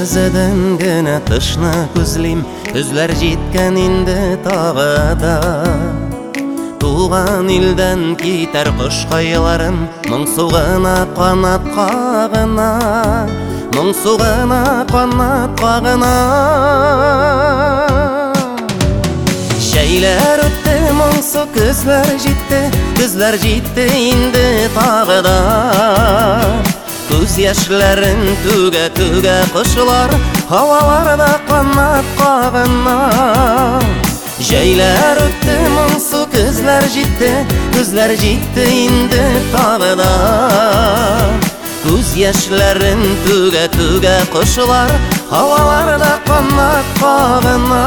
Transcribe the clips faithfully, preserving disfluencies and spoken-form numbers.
Өзөдөн генә тышны күзлим, күзләр җиткән инде тагыда. Туган илдән китәр кош кайларын, моңсугына канат кагына, моңсугына канат кагына. Җәйләр үтте, моңсу күзләр җитте, күзләр җитте инде тагыда. Күз яшьләрен түгә-түгә кошлар, һаваларда канат кагына. Җәйләр үтте, моңсу күзләр җитте, күзләр җитте инде тагыда. Күз яшьләрен түгә-түгә кошлар, һаваларда канат кагына.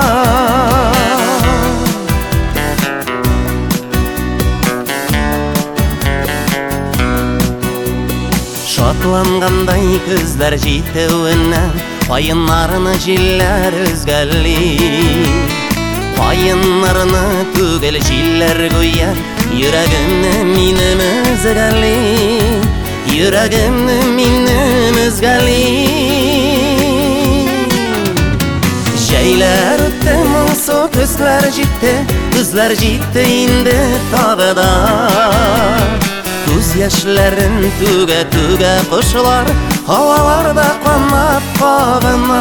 Шатлангандай күзләр җитүеннән, каеннарны җилләр өзгәли. Каеннарны түгел җилләр гүя, йөрәгемне минем өзгәли, йөрәгемне минем өзгәли. Җәйләр үтте, моңсу күзләр җитте, күзләр җитте инде тагыда. Күз яшьләрен түгә-түгә кошлар, һаваларда канат кагына.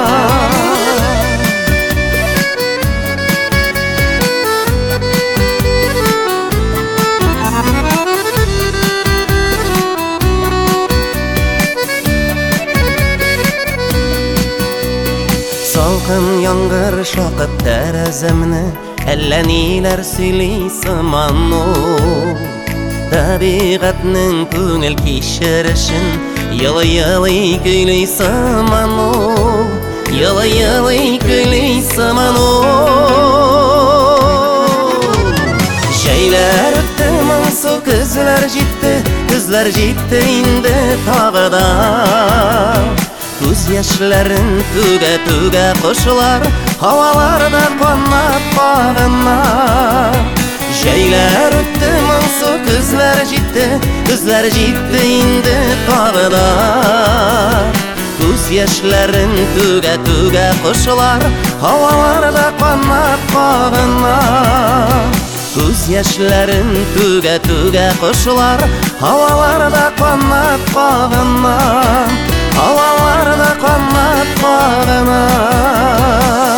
Салкын яңгыр шакып тәрәзәмне, әллә ниләр сөйли сыман ул. Табигатның күңел кичерешен, йылы-йылы көйли сыман ул, йылы-йылы көйли сыман ул. Җәйләр үтте, моңсу күзләр җитте, күзләр җитте инде тагыда. Күз яшьләрен түгә-түгә кошлар, һаваларда канат кагына. Җәйләр үтте, моңсу күзләр җитте, күзләр җитте инде тагыда. Күз яшьләрен түгә-түгә кошлар, һаваларда канат кагына. Күз яшьләрен түгә-түгә кошлар, һаваларда канат кагына, һаваларда канат кагына.